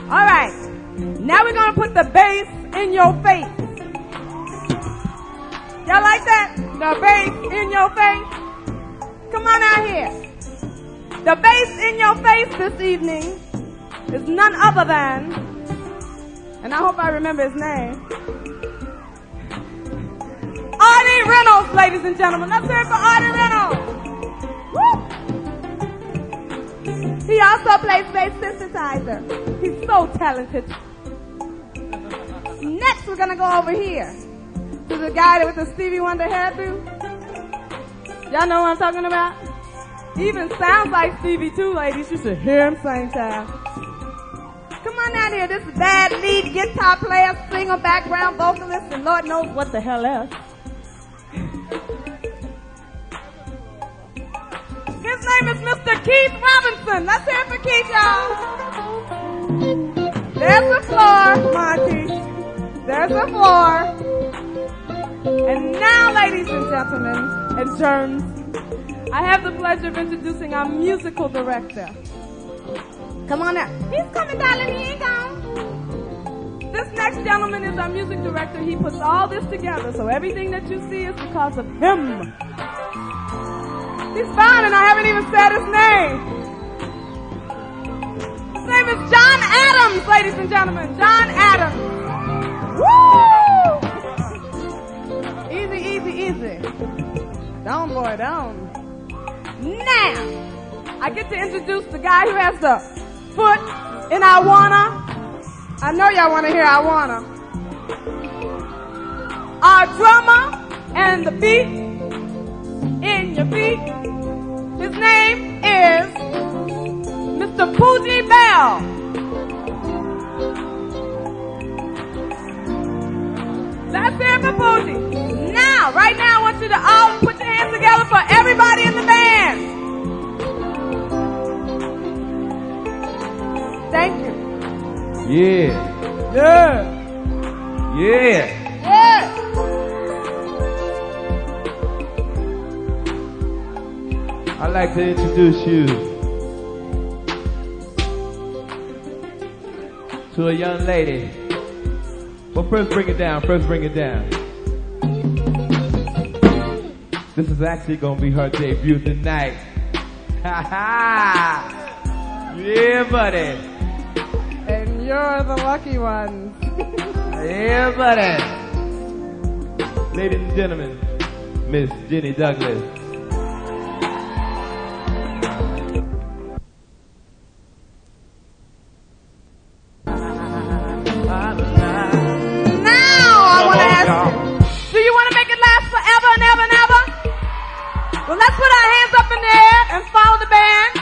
All right. Now we're going to put the bass in your face. Y'all like that? The bass in your face? Come on out here. The bass in your face this evening is none other than, and I hope I remember his name, Artie Reynolds, ladies and gentlemen. Let's hear it for Artie Reynolds. Woo! He also plays bass synthesizer. He's so talented. Next, we're going to go over here to the guy with the Stevie Wonder hairdo. Y'all know what I'm talking about? He even sounds like Stevie too, ladies. You should hear him same time. Come on out here. This bad lead guitar player, singer, background vocalist, and Lord knows what the hell else. His name is Mr. Keith Robinson. Let's hear it for Keith, y'all. There's the floor, Monty. There's the floor. And now, ladies and gentlemen, and germs, I have the pleasure of introducing our musical director. Come on out. He's coming, darling. He ain't gone. This next gentleman is our music director. He puts all this together, so everything that you see is because of him. He's fine, and I haven't even said his name. His name is John Adams, ladies and gentlemen. John Adams. Woo! Easy, easy, easy. Down, boy, down. Now, I get to introduce the guy who has the foot in I Wanna. I know y'all want to hear I Wanna. Our drummer and the beat in your feet. His name is Mr. Poogie Bell. Let's hear it for Poogie. Now, right now, I want you to all put your hands together for everybody in the band. Thank you. Yeah. Yeah. Yeah. Yeah. I'd like to introduce you to a young lady. Well, first bring it down. This is actually going to be her debut tonight. Ha ha! Yeah, buddy. And you're the lucky ones. Yeah, buddy. Ladies and gentlemen, Miss Jenny Douglas. Well, let's put our hands up in the air and follow the band.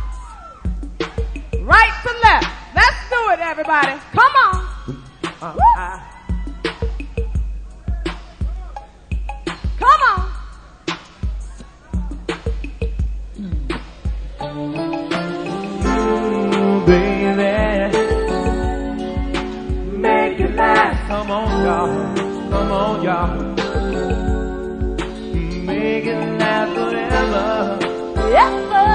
Right to left. Let's do it, everybody. Come on. Come on. Baby, make it last. Come on, y'all. Come on, y'all. Make it last forever. Yes, sir.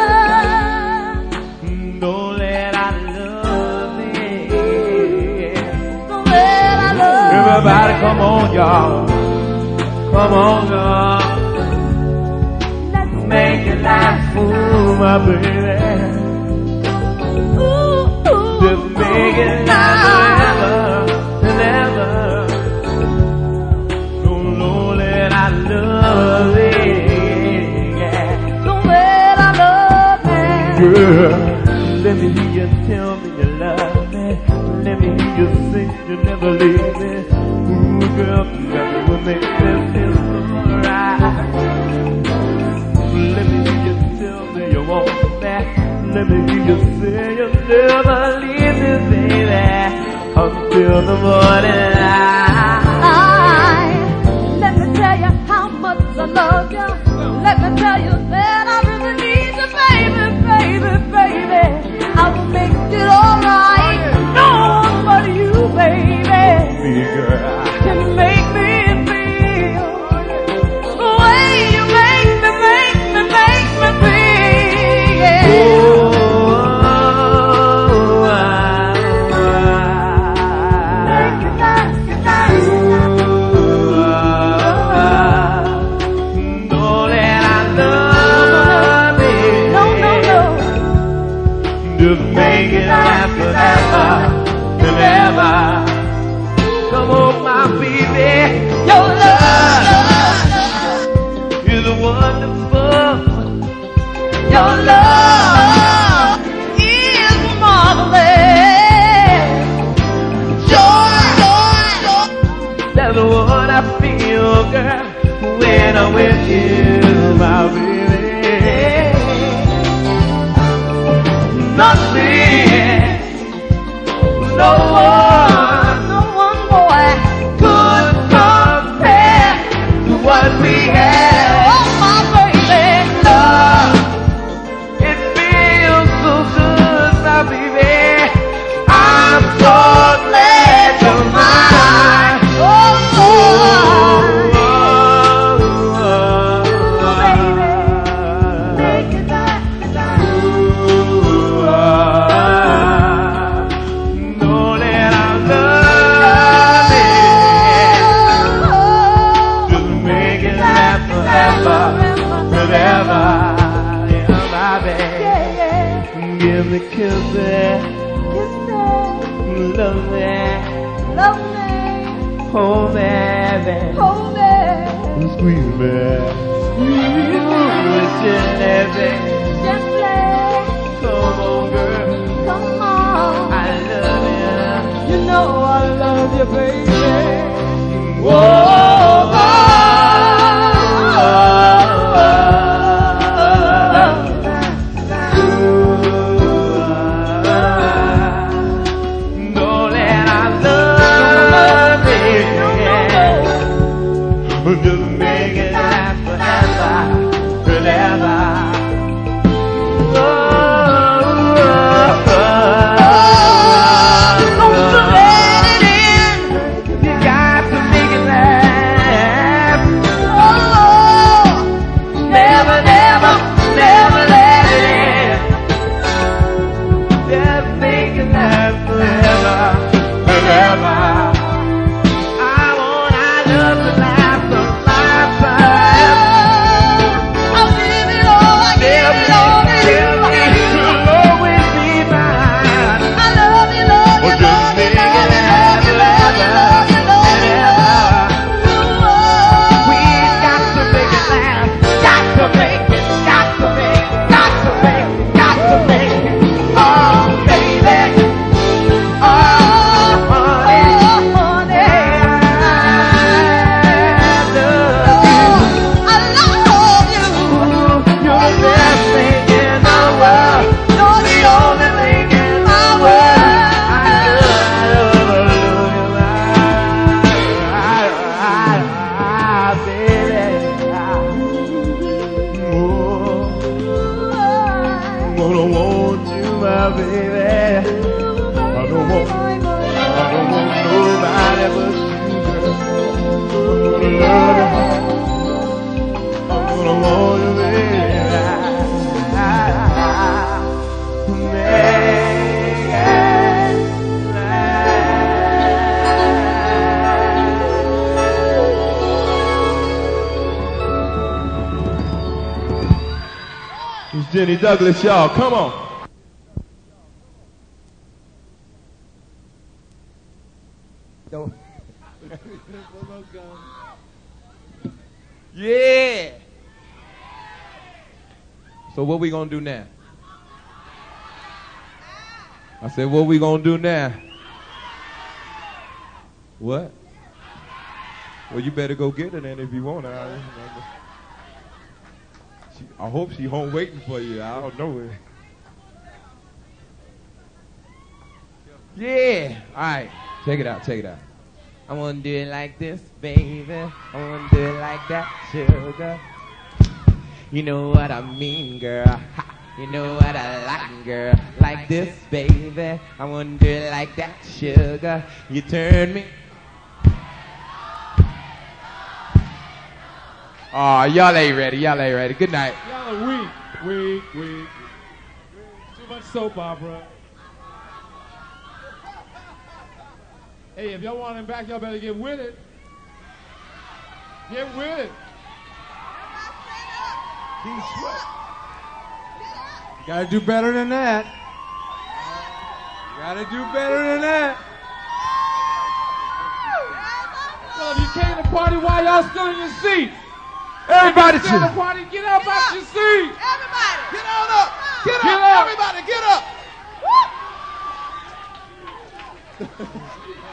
Don't let our love in. Don't let our love in. Everybody, come on, y'all. Come on, y'all. Let's Make it last. Ooh, my baby. Ooh, ooh, Just make it last forever and ever. Don't let our love in. Girl, let me hear you tell me you love me. Let me hear you say you never leave me. Ooh, girl, that will make me feel alright. Let me hear you tell me you want me back. Let me hear you say you never leave me, baby, until the morning light. Let me tell you how much I love you. Let me tell you that I really need you, baby, baby, baby. I will make it alright. No one but you, baby, can make me feel the way you make me feel. Your love is marvelous. Joy, joy, joy. That's what I feel, girl, when I'm with you, my baby. Nothing, no one, boy, could compare to what we have. Oh, my baby. Love, it feels so good, my baby. I'm so glad you're mine. Oh, baby. Take it back, Know that I love it. Just make it last forever, forever. Yeah, my baby. Give me kisses, love me, hold me, squeeze me, gently. Come on, girl. I love you. You know I love you, baby. Whoa, know that I love it. Just make it last forever, forever. It's Jenny Douglas, y'all. Come on. Yeah. So what we gonna do now? I said, what we gonna do now? What? Well, you better go get her then if you want her. I hope she home waiting for you. I don't know it. Yeah. All right. Check it out. Check it out. I want to do it like this, baby. I want to do it like that, sugar. You know what I mean, girl. Ha. You know what I like, girl. Like this, baby. I want to do it like that, sugar. You turn me. Oh, y'all ain't ready. Y'all ain't ready. Good night. Y'all are weak. Too much soap opera. Hey, if y'all want him back, y'all better get with it. Get with it. Keith Sweat. You gotta do better than that. You gotta do better than that. Well, if you came to party, why y'all still in your seats? Everybody, get out of party, get up out your seat. Everybody, get on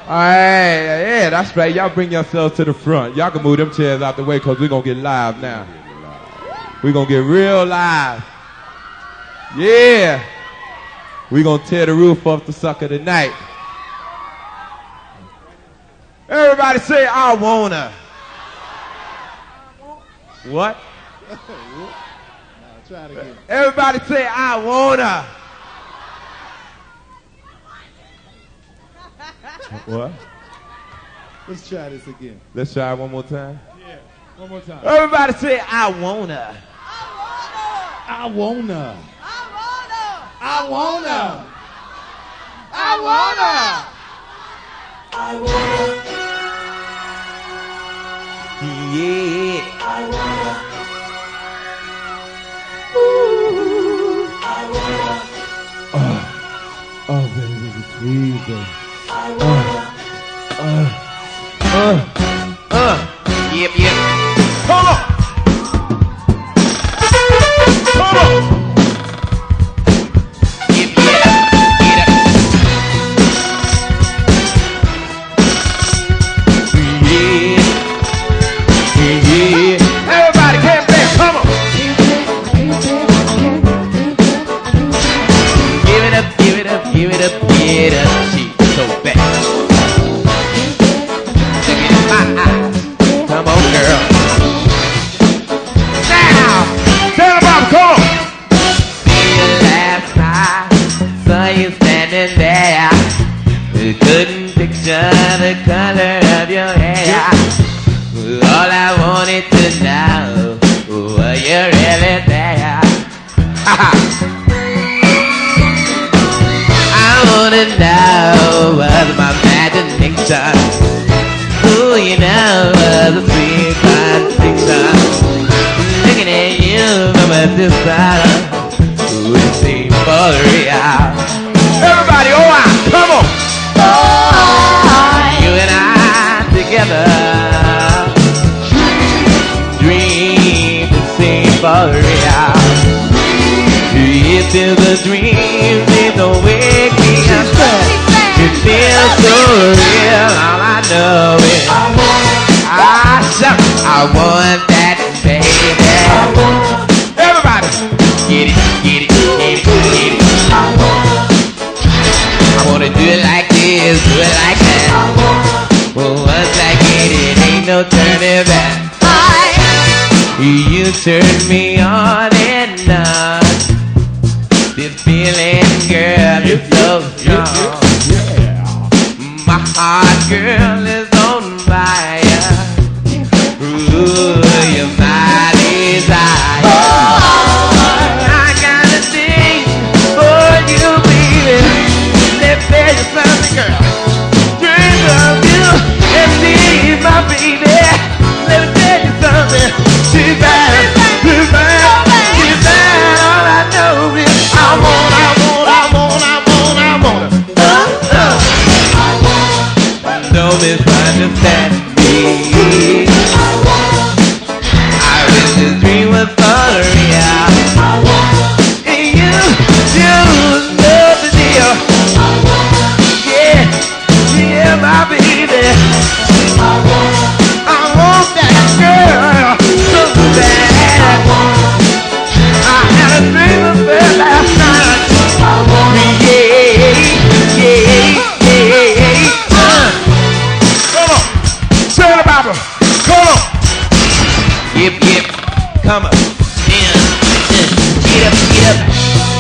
Alright, yeah, that's right. Y'all bring yourselves to the front. Y'all can move them chairs out the way because we're going to get live now. We're going to get real live. Yeah. We're going to tear the roof off the sucker tonight. Everybody say, I wanna. What? No, try it again. Everybody say, I wanna. What? Let's try this again. Let's try it one more time. Yeah, one more time. Everybody say, I wanna. I wanna. I wanna. I wanna. I wanna. Yeah. I wanna. Ooh. I wanna. Oh, baby, please, baby. I wanna. Yep, yep. Come on. Come on. Yep, get up, get up. Yeah, yeah. Everybody can't play. Come on. Give it up, give it up, give it up, get up. She's so bad. Come on, girl. Now, tell about come on. See you last night, saw you standing there. Couldn't picture the color of your hair. All I wanted to know, were you really there? I wanna know, was my imagination? Ooh, you know, was a sweet contradiction. Looking at you from a distance, ooh, it seemed for real. Everybody, oh, come on. Oh, you and I together, dream to seem for real. If the dream seems to wake me up, it feels so real. All I know is I want that baby. Everybody, get it, get it, get it, get it. I wanna do it like this, do it like that. Well, once I get it, ain't no turning back. You turn me on and on. This feeling, girl, is so strong. My heart, girl, is on fire. Ooh, you're my desire. I got a thing for you, baby. Let me tell you something, girl. Dream of you and me, my baby. Let me tell you something. She's bad, she's bad, she's bad. All I know is I want. Don't misunderstand me. I wish this dream was for real. And you know the deal. Yeah, yeah, my baby. I want that girl so bad. I had a dream of her last night. Yeah, yeah, yeah. Come on, turn about her. Come on. Yep, yep. Come on. Get up, get up.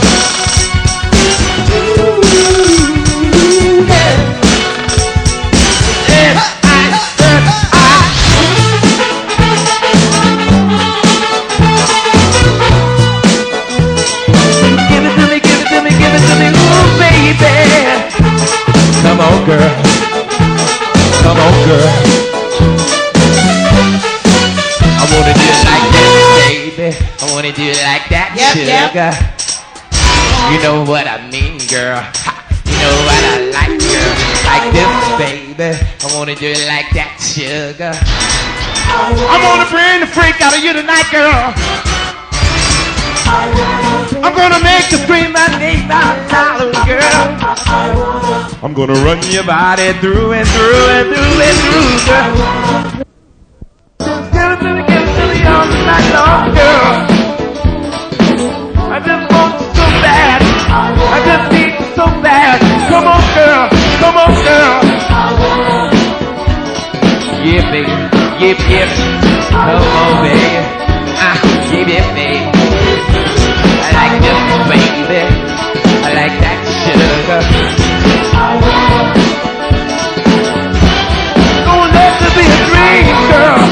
Give it to me, give it to me, give it to me, ooh, baby. Come on, girl. Come on, girl. I wanna do it like that, baby. I wanna do it like that, sugar. You know what I mean, girl. You know what I like, girl. Like this, baby. I wanna do it like that, sugar. I'm gonna bring the freak out of you tonight, girl. I'm gonna gonna make you scream my name out loud, girl. I'm gonna run your body through and through and through and through, girl. Give it to me all night long, girl. I just want you so bad. I just need you so bad. Come on, girl. Come on, girl. Yeah, baby. Yip, yip. Come on, baby. Yip, yip, baby. I like this, baby. I like that sugar. Don't let it be a dream, girl.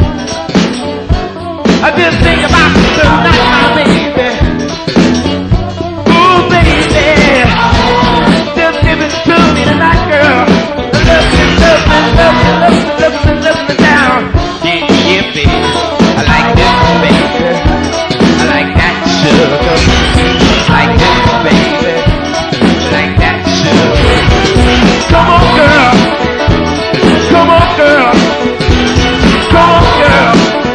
I just think about you tonight, my baby. Ooh, baby. Just give it to me tonight, girl. Love me, love me, love me, love me, love me, love me down. Yeah, yeah, baby. I like this, baby. I like that sugar. I like this, baby. I like that sugar. Come on, girl. Come on, girl. Come on, girl.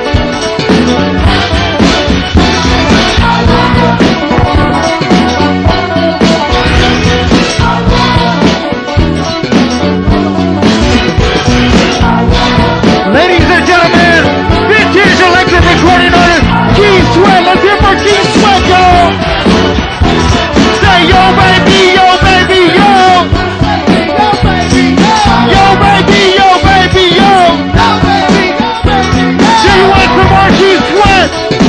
Ladies and gentlemen, this is electric recording artist Keith Sweat. Let's hear for Keith Sweat, y'all. Say yo, baby, yo, baby, yo. Yo, baby, yo. Yo, baby, yo, baby, yo. Yo, baby, yo, baby, yo. See you want some more Keith Sweat.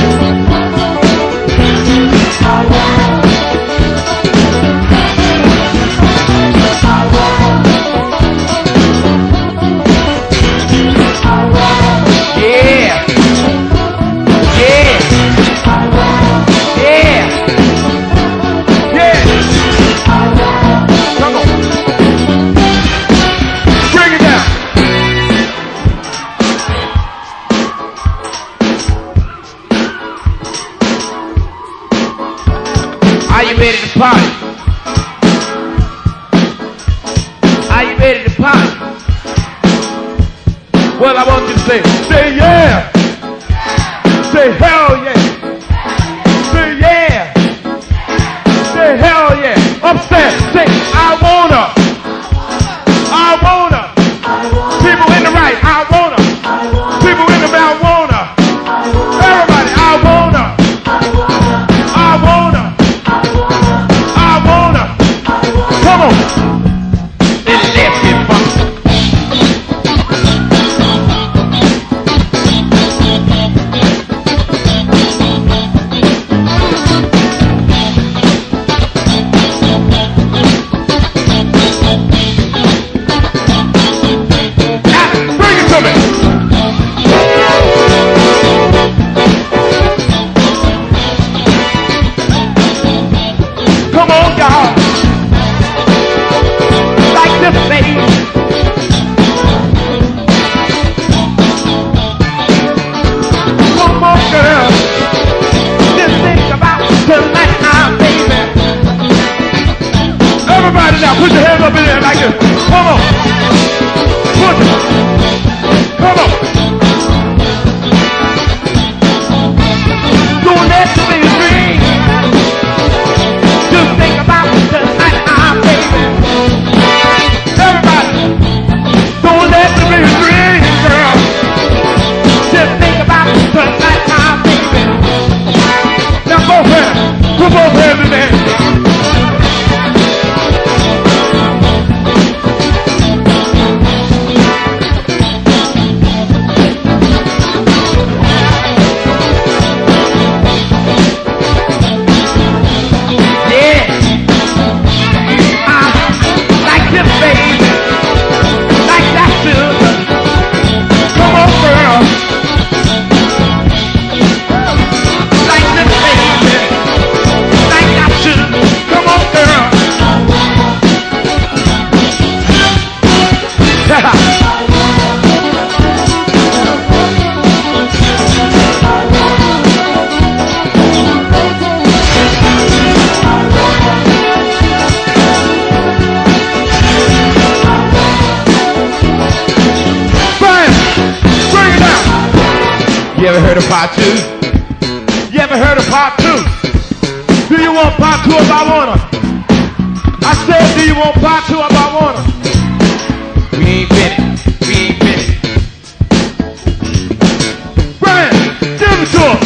Are you ready to party? Are you ready to party? Well, I want you to say yeah. Say hell yeah. Say yeah. Say hell yeah. Upstairs, say I wanna. People in the right, I wanna. People in the back, wanna. Everybody, I wanna. Come on. Let's get funky. Bring it to me. Come on, y'all. This baby. Come on, girl. Just think about tonight, now, baby. Everybody now, put your hands up in there like this. Come on. Push it. Come on. Don't let it be a dream. Just think about tonight, now, baby. Everybody, don't let it be a dream, girl. Just think about tonight, my baby. Now both hands, put both hands in there. You ever heard of part two? You ever heard of part two? Do you want part 2 of I Wanna? I said, do you want part 2 of I Wanna? We ain't finished. We ain't finished. Brian, give it to him.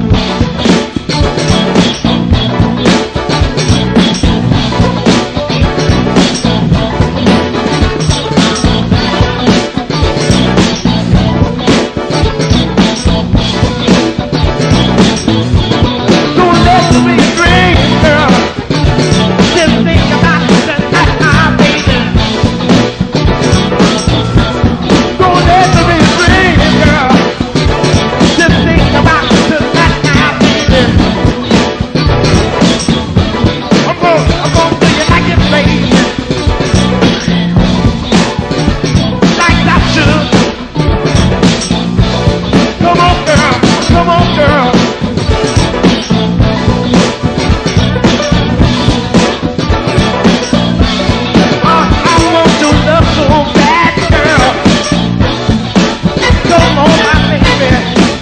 Don't let me drink, girl. Just think about the night, baby. Don't let me drink, girl. Just think about the night, baby. I'm gonna do you like it, baby. Like I should. Come on, girl. Come on, girl. I want your love so bad, girl. Come on, my baby.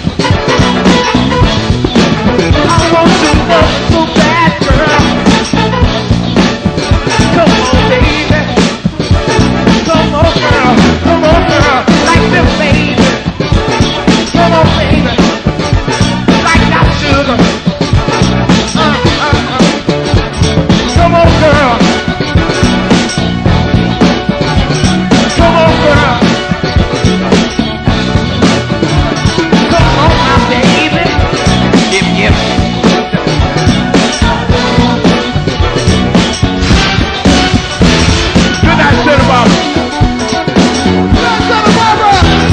I want your love so bad, girl. Come on, baby. Come on, girl. Come on, girl. Like this, baby. Come on, baby. Like that sugar. Come on, girl. Come on, girl. Come on, my baby. Yep, yep. Good night, Santa Barbara. Santa Barbara.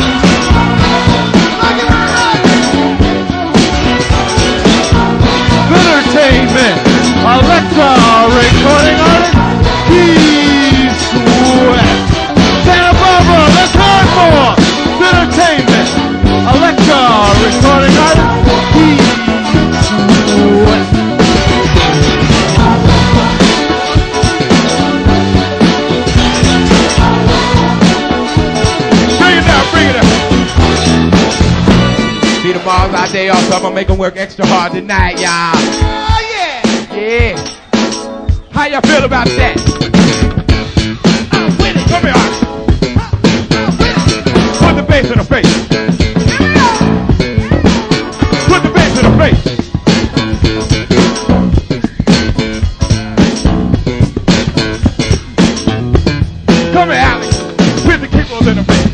Entertainment. Alexa, recording artist. Keith Sweat. Santa Barbara, let's hear more. Entertainment. Alexa, recording artist. Keith Sweat. Bring it down, bring it down. See the balls out there, y'all, so I'm gonna make them work extra hard tonight, y'all. Oh, yeah. Yeah. How y'all feel about that? I'm with it. Come here. Put the bass in the face. Put the bass in the face. Come here, Alex. Put the keyboard in the face.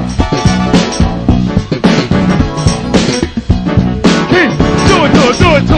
Keith, do it to